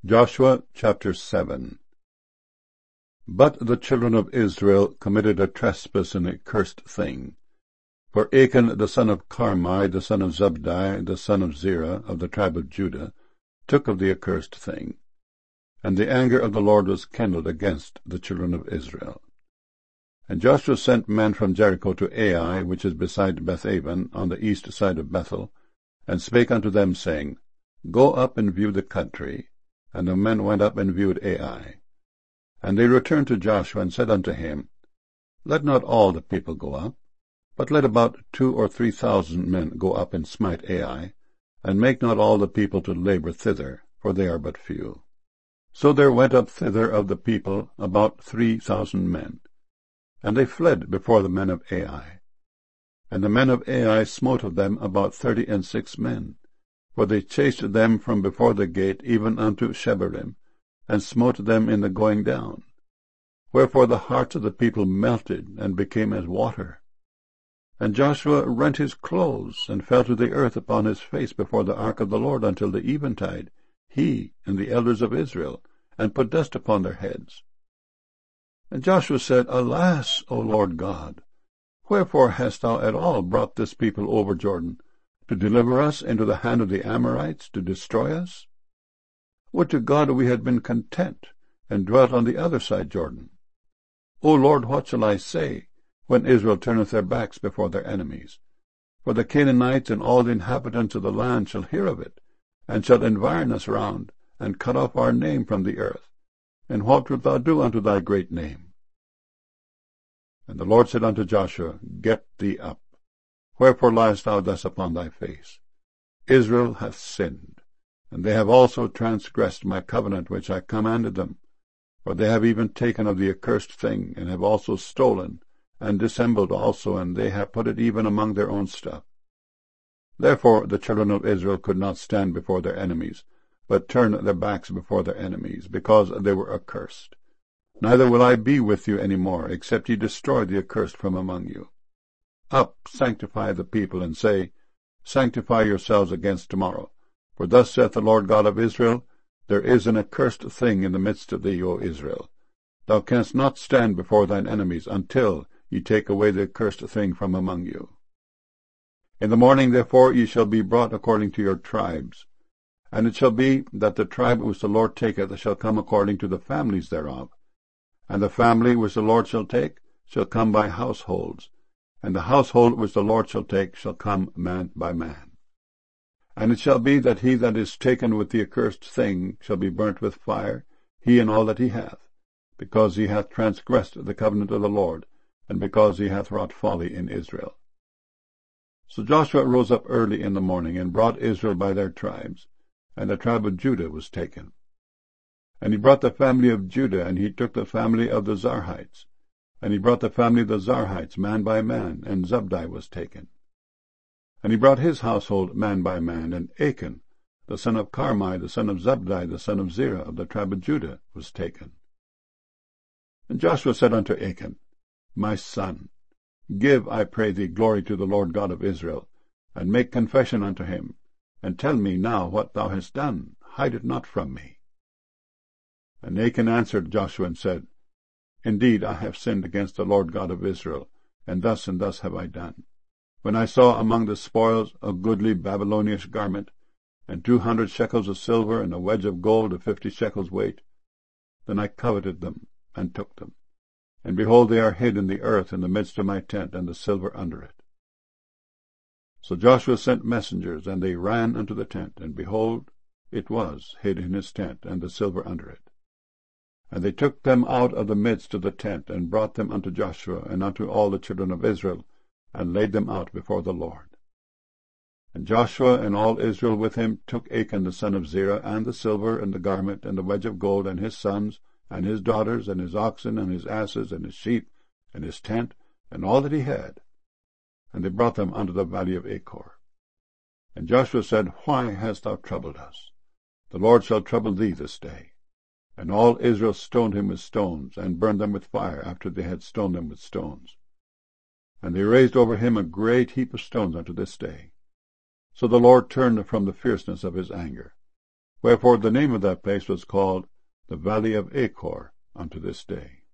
Joshua chapter 7. But the children of Israel committed a trespass and a cursed thing. For Achan the son of Carmi, the son of Zabdi, the son of Zerah, of the tribe of Judah, took of the accursed thing. And the anger of the Lord was kindled against the children of Israel. And Joshua sent men from Jericho to Ai, which is beside Bethaven, on the east side of Bethel, and spake unto them, saying, Go up and view the country. And the men went up and viewed Ai. And they returned to Joshua, and said unto him, Let not all the people go up, but let about 2,000 or 3,000 men go up and smite Ai, and make not all the people to labor thither, for they are but few. So there went up thither of the people about 3,000 men, and they fled before the men of Ai. And the men of Ai smote of them about 36 men, for they chased them from before the gate even unto Shebarim, and smote them in the going down. Wherefore the hearts of the people melted, and became as water. And Joshua rent his clothes, and fell to the earth upon his face before the ark of the Lord until the eventide, he and the elders of Israel, and put dust upon their heads. And Joshua said, Alas, O Lord God, wherefore hast thou at all brought this people over Jordan, to deliver us into the hand of the Amorites, to destroy us? Would to God we had been content, and dwelt on the other side Jordan. O Lord, what shall I say, when Israel turneth their backs before their enemies? For the Canaanites and all the inhabitants of the land shall hear of it, and shall environ us round, and cut off our name from the earth. And what wilt thou do unto thy great name? And the Lord said unto Joshua, Get thee up. Wherefore liest thou thus upon thy face? Israel hath sinned, and they have also transgressed my covenant which I commanded them. For they have even taken of the accursed thing, and have also stolen, and dissembled also, and they have put it even among their own stuff. Therefore the children of Israel could not stand before their enemies, but turned their backs before their enemies, because they were accursed. Neither will I be with you any more, except ye destroy the accursed from among you. Up, sanctify the people, and say, Sanctify yourselves against tomorrow. For thus saith the Lord God of Israel, There is an accursed thing in the midst of thee, O Israel. Thou canst not stand before thine enemies, until ye take away the accursed thing from among you. In the morning, therefore, ye shall be brought according to your tribes. And it shall be that the tribe which the Lord taketh shall come according to the families thereof. And the family which the Lord shall take shall come by households. And the household which the Lord shall take shall come man by man. And it shall be that he that is taken with the accursed thing shall be burnt with fire, he and all that he hath, because he hath transgressed the covenant of the Lord, and because he hath wrought folly in Israel. So Joshua rose up early in the morning, and brought Israel by their tribes, and the tribe of Judah was taken. And he brought the family of Judah, and he took the family of the Zarhites. And he brought the family of the Zarhites man by man, and Zabdi was taken. And he brought his household man by man, and Achan, the son of Carmi, the son of Zabdi, the son of Zerah, of the tribe of Judah, was taken. And Joshua said unto Achan, My son, give, I pray thee, glory to the Lord God of Israel, and make confession unto him, and tell me now what thou hast done, hide it not from me. And Achan answered Joshua and said, Indeed, I have sinned against the Lord God of Israel, and thus have I done. When I saw among the spoils a goodly Babylonish garment, and 200 shekels of silver, and a wedge of gold of 50 shekels weight, then I coveted them, and took them. And behold, they are hid in the earth in the midst of my tent, and the silver under it. So Joshua sent messengers, and they ran unto the tent, and behold, it was hid in his tent, and the silver under it. And they took them out of the midst of the tent, and brought them unto Joshua, and unto all the children of Israel, and laid them out before the Lord. And Joshua and all Israel with him took Achan the son of Zerah, and the silver, and the garment, and the wedge of gold, and his sons, and his daughters, and his oxen, and his asses, and his sheep, and his tent, and all that he had. And they brought them unto the valley of Achor. And Joshua said, Why hast thou troubled us? The Lord shall trouble thee this day. And all Israel stoned him with stones, and burned them with fire, after they had stoned them with stones. And they raised over him a great heap of stones unto this day. So the Lord turned from the fierceness of his anger. Wherefore the name of that place was called the Valley of Achor unto this day.